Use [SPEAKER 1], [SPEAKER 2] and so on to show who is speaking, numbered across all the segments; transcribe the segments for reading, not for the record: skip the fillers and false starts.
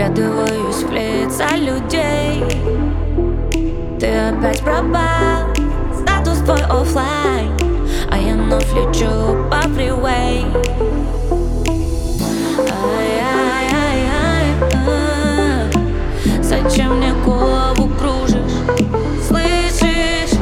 [SPEAKER 1] вглядываюсь в лица людей. Ты опять пропал, статус твой оффлайн, а я вновь лечу по фривей. Зачем мне голову кружишь? Слышишь?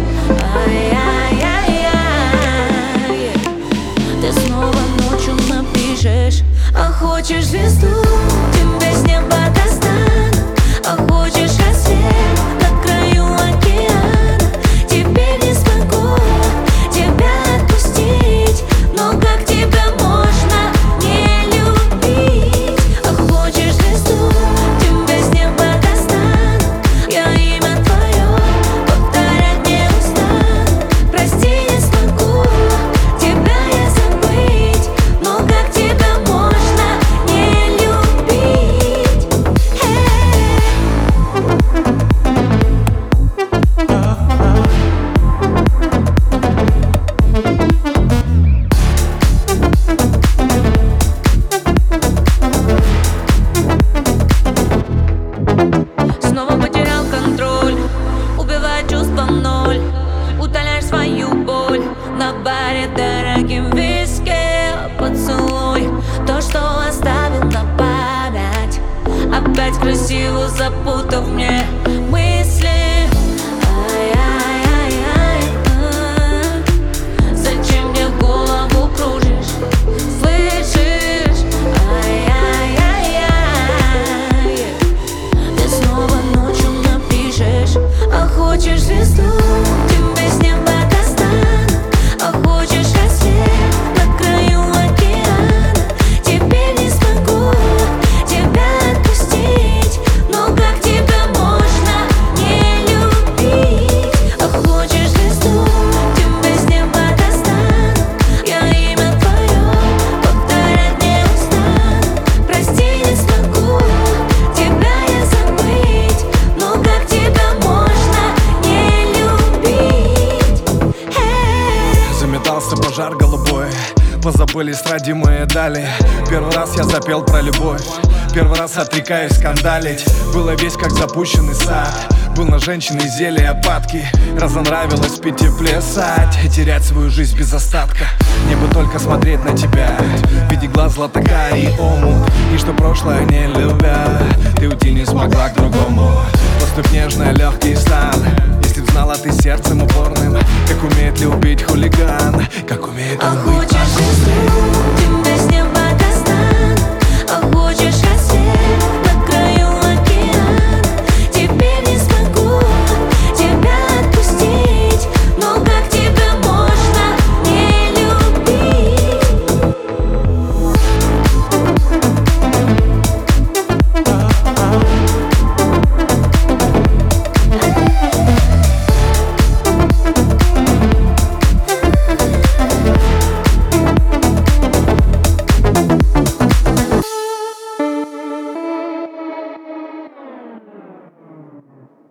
[SPEAKER 1] Ай-яй-яй-яй. Ты снова ночью напишешь. А хочешь звезду, тебе с неба достану. А хочешь рассвет на краю океана. Теперь не смогу тебя отпустить. Но как тебя можно не любить? А хочешь звезду, тебе с неба достану. Я имя твое повторять не устану. Прости, не смогу тебя я забыть. Но как тебя можно не любить? Снова потерял контроль, убивая чувства в ноль. Утоляешь свою боль на баре дорогим виски. Поцелуй то, что оставил на память, опять красиво запутав мне мысли. Ай-яй-яй-яй. Зачем мне голову кружишь? Слышишь? Ай-яй-яй-яй. Ты снова ночью напишешь. А хочешь звезду, тебе с неба достану. А хочешь рассвет на краю океана. Теперь не смогу тебя отпустить. Но как тебя можно не любить? А хочешь звезду, тебе с неба достану. Я имя твое повторять не устану. Прости, не смогу тебя я забыть. Но как тебя можно не любить?
[SPEAKER 2] Заметался пожар голубой, позабылись родимые дали. Первый раз я запел про любовь, первый раз отрекаюсь скандалить. Было весь как запущенный сад, был на женщины зелья падки. Разонравилось пить и плясать, и терять свою жизнь без остатка. Мне бы только смотреть на тебя, видеть глаз златокарий омут. И что прошлое не любя, ты уйти не смогла к другому. Поступь нежно, легкий стан. Если б знала ты сердцем упорным, как умеет любить хулиган, как умеет он быть.
[SPEAKER 1] А хочешь звезду, тебе с неба